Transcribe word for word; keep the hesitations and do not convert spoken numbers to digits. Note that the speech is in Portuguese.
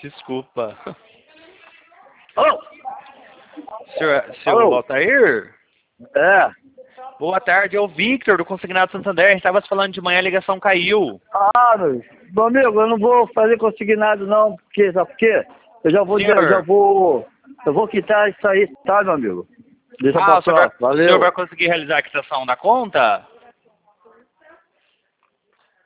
Desculpa. Alô? Senhor, senhor Alô? Altair? É. Boa tarde, é o Victor, do Consignado Santander. A gente estava falando de manhã, a ligação caiu. Ah, meu, meu amigo, eu não vou fazer consignado não, porque, sabe por quê? Eu já vou, Senhor. eu já vou, eu vou quitar isso aí, tá, meu amigo? Deixa Ah, pra o senhor, vai, próxima, o senhor vai valeu. conseguir realizar a quitação da conta?